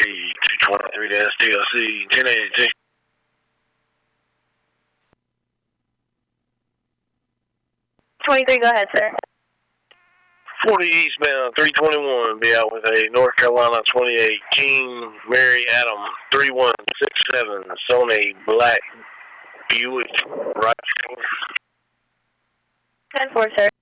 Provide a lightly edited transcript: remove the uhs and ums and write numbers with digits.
223 to STLC, 1082. 23, go ahead, sir. 40 eastbound, 321, be out with a North Carolina 28, King Mary Adam, 3167, Sony Black Buick, right. 10-4, sir.